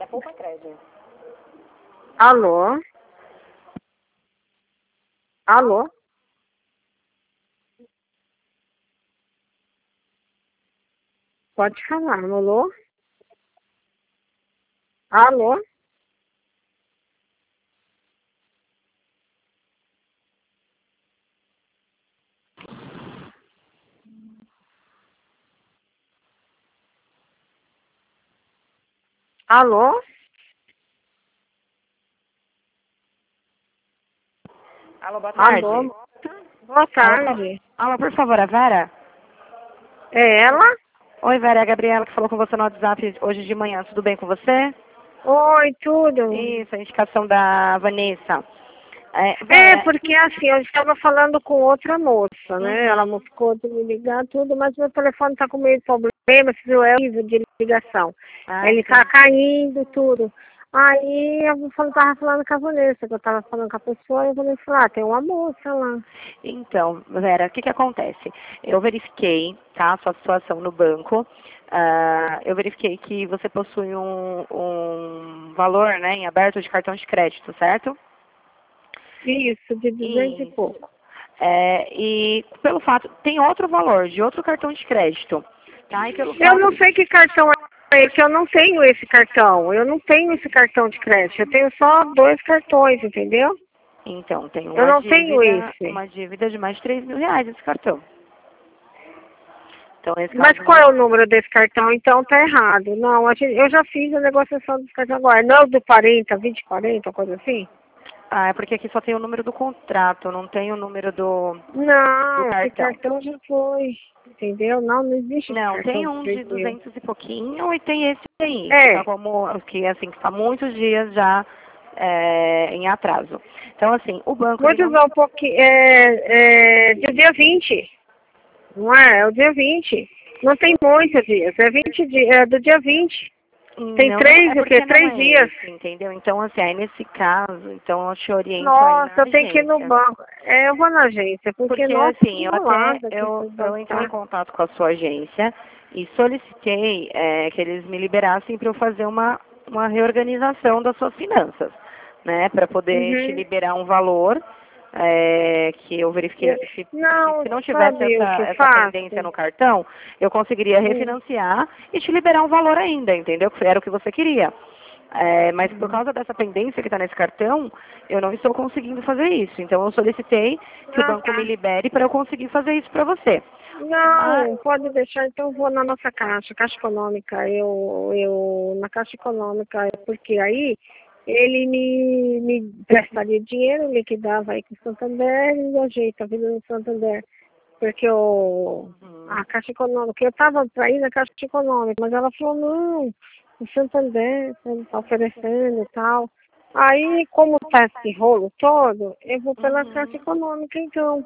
da Poupa Crédito. Alô? Alô? Pode falar, alô? Alô? Alô? Alô, boa tarde. Alô? Boa tarde. Alô, por favor, a Vera? É ela? Oi, Vera, é a Gabriela que falou com você no WhatsApp hoje de manhã. Tudo bem com você? Oi, tudo? Isso, a indicação da Vanessa. Porque assim, eu estava falando com outra moça, né? Ela Uhum. ficou de me ligar tudo, mas meu telefone tá com meio de problema, se é horrível de ligação. Ah, Ele tá caindo, tudo. Aí eu tava falando com a Vanessa, que eu tava falando com a pessoa, e a Vanessa falou, tem uma moça lá. Então, Vera, o que acontece? Eu verifiquei, tá, a sua situação no banco. Eu verifiquei que você possui um valor, né, em aberto de cartão de crédito, certo? Isso, de 200 e Isso. pouco. E pelo fato, tem outro valor de outro cartão de crédito, tá? E pelo Eu fato, não sei que cartão é esse, eu não tenho esse cartão. Eu não tenho esse cartão de crédito. Eu tenho só 2 cartões, entendeu? então, tem Eu não tenho esse. uma dívida de mais de R$ 3.000 esse cartão. Então, nesse Mas caso, qual não. é o número desse cartão? Então tá errado. Não, eu já fiz a negociação desse cartão agora. Não é o do 40, 20, 40, coisa assim? Ah, é porque aqui só tem o número do contrato, não tem o número do Não, esse cartão. cartão já foi. Entendeu? Não, não existe esse Não, cartão tem de um 3 de mil. 200 e pouquinho e tem esse aí, que tá É, que tá muitos dias já em atraso. Então, assim, o banco, ele vou te não. usar um pouquinho. É do dia 20. Não é? É o dia 20. Não tem muitos dias. É 20 dias. É do dia 20. Tem Não, é 3, o quê? porque não 3 é dias. esse, entendeu? Então, assim, aí nesse caso, então eu te oriento aí Nossa, na eu tenho que ir no agência. banco. Eu vou na agência, porque, Porque, nossa, que assim, enrolada que esse eu banco entrei em tá. contato com a sua agência e solicitei que eles me liberassem para eu fazer uma reorganização das suas finanças, né? Para poder te Uhum. liberar um valor que eu verifiquei que Não, se não tivesse sabe o que eu essa pendência faço? no cartão, eu conseguiria refinanciar e te liberar um valor ainda, entendeu? Que era o que você queria. Mas por causa dessa pendência que está nesse cartão, eu não estou conseguindo fazer isso. Então eu solicitei que o Ah, banco me tá. libere para eu conseguir fazer isso para você. Mas, Não, pode deixar, então eu vou na nossa caixa, Caixa Econômica, na Caixa Econômica, porque aí ele me prestaria dinheiro, liquidava aí com o Santander e ajeita a vida do Santander. Porque a Caixa Econômica, eu estava para ir na Caixa Econômica, mas ela falou, não, o Santander está oferecendo e tal. Aí, como está esse rolo todo, eu vou pela Caixa Econômica, então.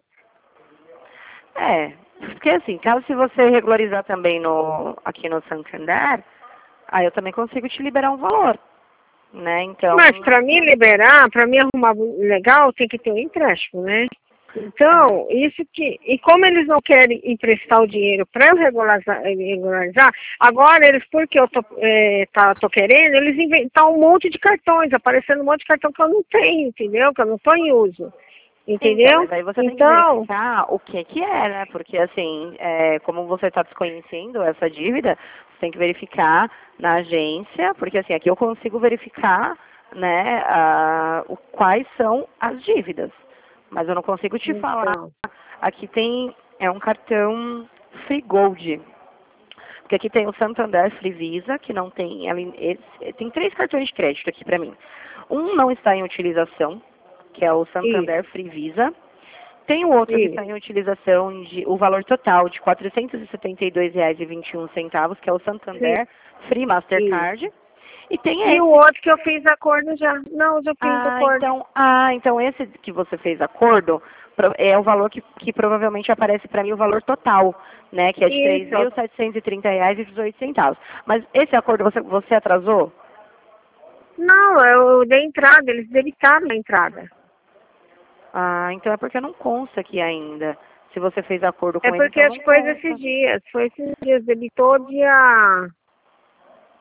porque assim, caso se você regularizar também aqui no Santander, aí eu também consigo te liberar um valor, né? Mas Então, para mim liberar, para mim arrumar legal, tem que ter um empréstimo, né? é. Então, isso que. E como eles não querem emprestar o dinheiro para eu regularizar, agora eles, porque eu tô querendo, eles inventam um monte de cartões, aparecendo um monte de cartão que eu não tenho, entendeu? Que eu não estou em uso. Então, Entendeu? mas aí você tem que Então, verificar o que é, né? Porque, assim, como você está desconhecendo essa dívida, você tem que verificar na agência, porque, assim, aqui eu consigo verificar, né, quais são as dívidas. Mas eu não consigo te falar. então. Aqui é um cartão Free Gold. Porque aqui tem o Santander Free Visa, que não tem, tem 3 cartões de crédito aqui para mim. Um não está em utilização, que é o Isso, Santander Free Visa. Tem o outro que está isso, em utilização o valor total de R$ 472,21, que é o sim, Santander Free isso. Mastercard. E tem E o esse. outro que eu fiz acordo já. Não, já fiz acordo. Então esse que você fez acordo é o valor que provavelmente aparece para mim o valor total, né? Que é de três Isso. mil setecentos e trinta reais e 18 centavos. Mas esse acordo você atrasou? Não, eu dei entrada, eles debitaram a entrada. Ah, então é porque não consta aqui ainda. Se você fez acordo É com ele, porque então acho não que foi esses consta. dias, debitou dia.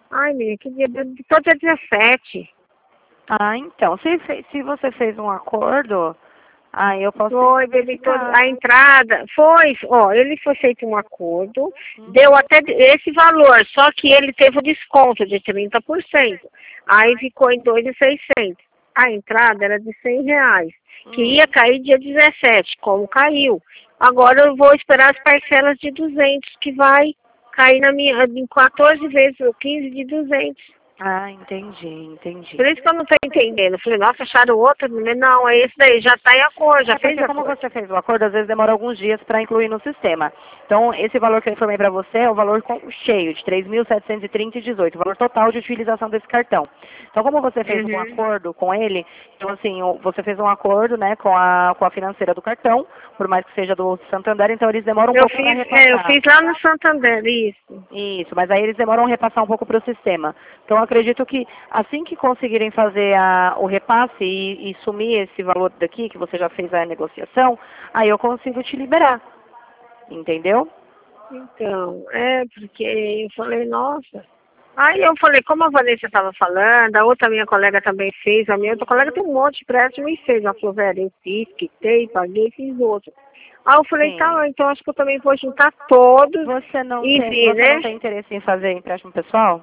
Ai, menina, que dia? Todo dia 17. Ah, então, se você fez um acordo, aí eu posso tentar Foi, debitou verificar. a entrada. Ó, ele foi feito um acordo, deu Uhum. até esse valor, só que ele teve o desconto de 30%. Aí ficou em 2.600. A entrada era de R$ 100, que ia Hum. cair dia 17, como caiu. Agora eu vou esperar as parcelas de 200, que vai cair em 14 vezes, ou 15 de 200. Ah, entendi, entendi. Por isso que eu não estou entendendo. Eu falei, nossa, acharam outro? Não, é esse daí, já está em acordo, já É fez porque como acordo. você fez o acordo, às vezes demora alguns dias para incluir no sistema. Então, esse valor que eu informei para você é o valor cheio, de 3.730,18, o valor total de utilização desse cartão. Então, como você fez um Uhum. acordo com ele, então assim, você fez um acordo, né, com a financeira do cartão, por mais que seja do Santander, então eles demoram um pouco para Eu repassar. fiz lá no Santander, isso. Isso, mas aí eles demoram a repassar um pouco para o sistema. Então, eu acredito que assim que conseguirem fazer o repasse e sumir esse valor daqui, que você já fez a negociação, aí eu consigo te liberar. Entendeu? Então, porque eu falei, nossa. Aí eu falei, como a Vanessa estava falando, a outra minha colega também fez, a minha outra colega tem um monte de empréstimo e fez. Ela falou, velho, eu fiz, quitei, paguei, fiz outro. Aí eu falei, Sim. tá, então acho que eu também vou juntar todos e ver, Você não né? tem interesse em fazer empréstimo pessoal?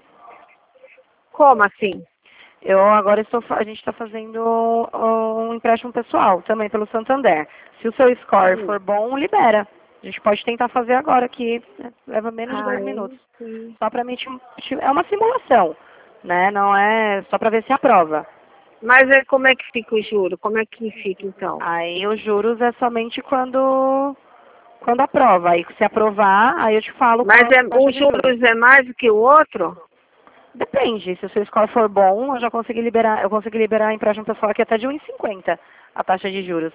Como assim? Eu agora a gente está fazendo um empréstimo pessoal também pelo Santander. Se o seu score Hum. for bom, libera. A gente pode tentar fazer agora aqui, né? Leva menos de 10 Ai, minutos. sim. Só para mim, é uma simulação, né? Não é só para ver se aprova. Mas como é que fica o juro? Como é que fica então? Aí os juros é somente quando aprova. Aí se aprovar, aí eu te falo qual Mas é a taxa os de juros. juros é mais do que o outro? Depende, se o seu score for bom, eu consegui liberar empréstimo pessoal aqui até de 1,50 a taxa de juros.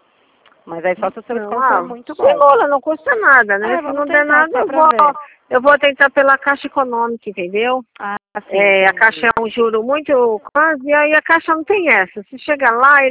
Mas aí só se o seu Não, score for muito bom. simula, não custa nada, né? É, Se vamos não der tentar nada, só pra ver. eu vou tentar pela Caixa Econômica, entendeu? Ah, sim, A Caixa entendi. é um juro muito quase, e aí a Caixa não tem essa. Se chegar lá,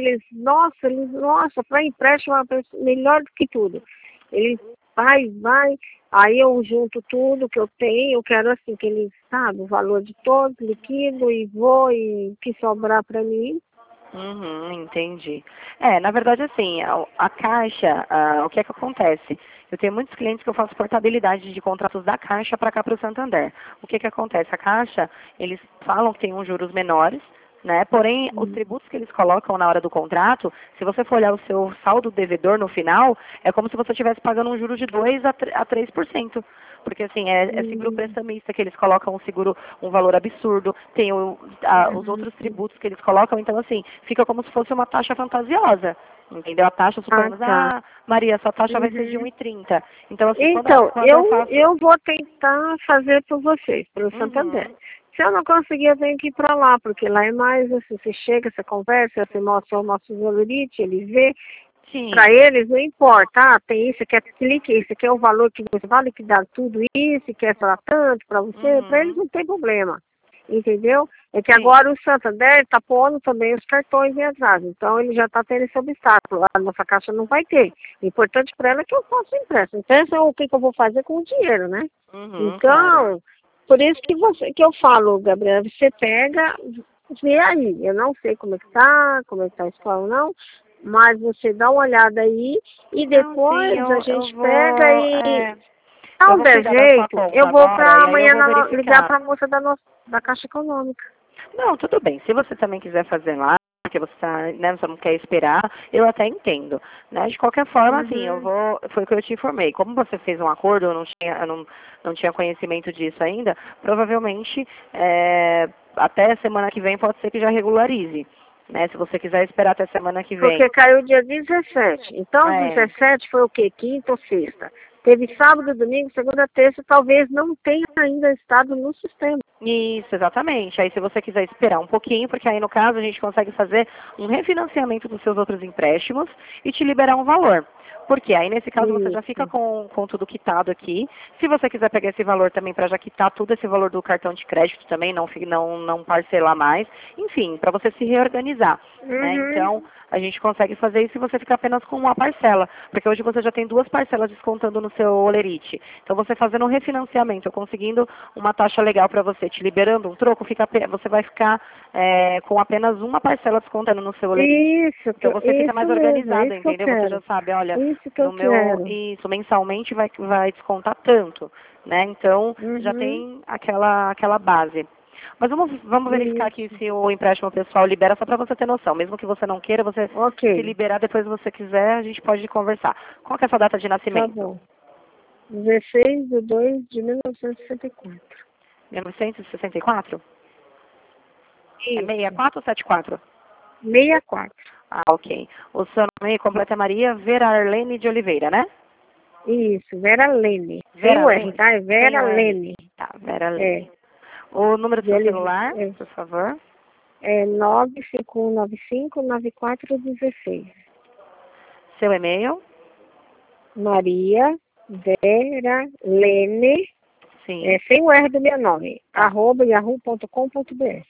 nossa, para empréstimo é uma melhor do que tudo. Eles vai, aí eu junto tudo que eu tenho, eu quero assim, que eles, sabe, o valor de todos, liquido e vou, e o que sobrar para mim. Uhum, entendi. Na verdade, assim, a Caixa, o que é que acontece? Eu tenho muitos clientes que eu faço portabilidade de contratos da Caixa para cá para o Santander. O que é que acontece? A Caixa, eles falam que tem uns juros menores, né? Porém, os tributos que eles colocam na hora do contrato, se você for olhar o seu saldo devedor no final, é como se você estivesse pagando um juro de 2 a 3%. Porque assim, é seguro Hum, prestamista que eles colocam um seguro, um valor absurdo, tem os outros uhum. tributos que eles colocam, então assim, fica como se fosse uma taxa fantasiosa. Entendeu? A taxa, Ah, suponhamos, tá. Maria, sua taxa vai ser de Uhum. 1,30. Então, assim, Então, quando eu faço. eu vou tentar fazer por vocês, pelo Santander. Uhum, Se eu não conseguir, eu tenho que ir para lá, porque lá é mais assim, você chega, você conversa, você mostra o nosso valorite, eles vê. Para sim. eles não importa, tem isso, quer clique, isso aqui é o valor que você vai liquidar tudo isso, quer falar tanto para você, para eles Uhum, não tem problema. Entendeu? É que sim. agora o Santander está pondo também os cartões em atraso. Então ele já está tendo esse obstáculo. A nossa caixa não vai ter. O importante para ela é que eu faça o empréstimo. Então é o que eu vou fazer com o dinheiro, né? Uhum, claro. Então, por isso que eu falo, Gabriela, você pega, vê aí. Eu não sei como é que tá a escola, não, mas você dá uma olhada aí e Não, sim, depois a eu gente pega vou. e Eu não vou der cuidar da sua jeito, eu conta vou agora para e aí eu amanhã vou ligar verificar. para a moça da Caixa Econômica. Não, tudo bem. Se você também quiser fazer lá, porque você tá, né, você não quer esperar, eu até entendo, né? De qualquer forma, assim, Uhum. foi o que eu te informei. Como você fez um acordo, eu não tinha conhecimento disso ainda, provavelmente até semana que vem pode ser que já regularize, né? Se você quiser esperar até semana que vem. Porque caiu dia 17. Então, É, 17 foi o quê? Quinta ou sexta? Teve sábado, domingo, segunda, terça, talvez não tenha ainda estado no sistema. isso, exatamente. Aí se você quiser esperar um pouquinho, porque aí no caso a gente consegue fazer um refinanciamento dos seus outros empréstimos e te liberar um valor. Porque aí, nesse caso, você já Isso. fica com tudo quitado aqui. Se você quiser pegar esse valor também para já quitar tudo esse valor do cartão de crédito também, não parcelar mais. Enfim, para você se reorganizar. Né? Então, a gente consegue fazer isso se você ficar apenas com uma parcela. Porque hoje você já tem 2 parcelas descontando no seu Olerite. Então, você fazendo um refinanciamento, conseguindo uma taxa legal para você, te liberando um troco, você vai ficar com apenas uma parcela descontando no seu Olerite. Isso, Então, você fica mais isso mesmo, é organizada, isso que eu entendeu? Você já quero. sabe, olha, Isso que eu no meu, quero. isso, mensalmente vai descontar tanto, né? Então, já Uhum. tem aquela base. Mas vamos verificar aqui Isso. se o empréstimo pessoal libera, só para você ter noção. Mesmo que você não queira, você Ok, se liberar depois se você quiser, a gente pode conversar. Qual que é a sua data de tá nascimento? bom. 16/2/1964. 1964? É Isso. 64 ou 74? 64. Ah, ok. O seu nome completo é Maria Vera Arlene de Oliveira, né? Isso, Vera Lene. Sem Vera o R, Lene? tá? É Sem Vera o R. Lene. Tá, Vera É. Lene. O número do De seu Oliveira. celular, por favor. É 951959416. Seu e-mail. Maria Vera Lene, Sim. sem o R do meu nome, Tá. @yahoo.com.br.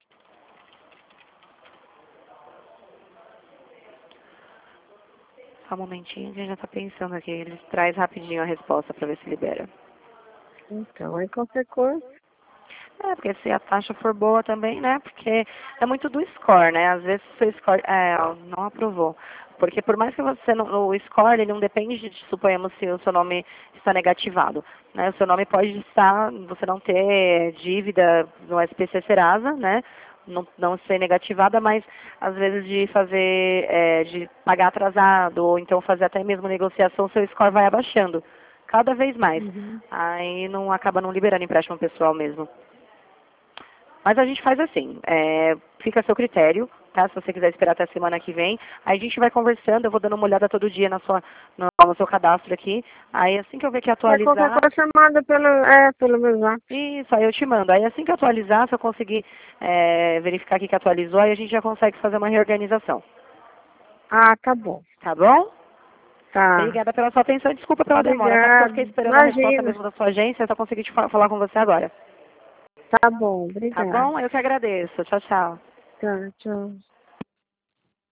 Só um momentinho, a gente já tá pensando aqui. Ele traz rapidinho a resposta para ver se libera. Então, aí qualquer coisa. Porque se a taxa for boa também, né? Porque é muito do score, né? Às vezes o seu score não aprovou. Porque por mais que você não, o score, ele não depende de, suponhamos, se o seu nome está negativado. Né? O seu nome pode estar, você não ter dívida no SPC Serasa, né? Não ser negativada, mas às vezes de fazer, de pagar atrasado, ou então fazer até mesmo negociação, seu score vai abaixando cada vez mais. Uhum. Aí não acaba não liberando empréstimo pessoal mesmo. Mas a gente faz assim, fica a seu critério, tá? Se você quiser esperar até a semana que vem, aí a gente vai conversando, eu vou dando uma olhada todo dia no seu cadastro aqui. Aí assim que eu ver que É qualquer atualizar, coisa você manda pelo meu zap. isso, aí eu te mando. Aí assim que atualizar, se eu conseguir verificar aqui que atualizou, aí a gente já consegue fazer uma reorganização. Ah, tá bom. Tá bom? Tá. Obrigada pela sua atenção, desculpa pela demora, tá? Porque eu Obrigada. fiquei esperando a resposta Imagina. mesmo da sua agência, eu só consegui falar com você agora. Tá bom, Tá obrigada. bom? Eu que agradeço. Tchau, tchau. Tá, tchau.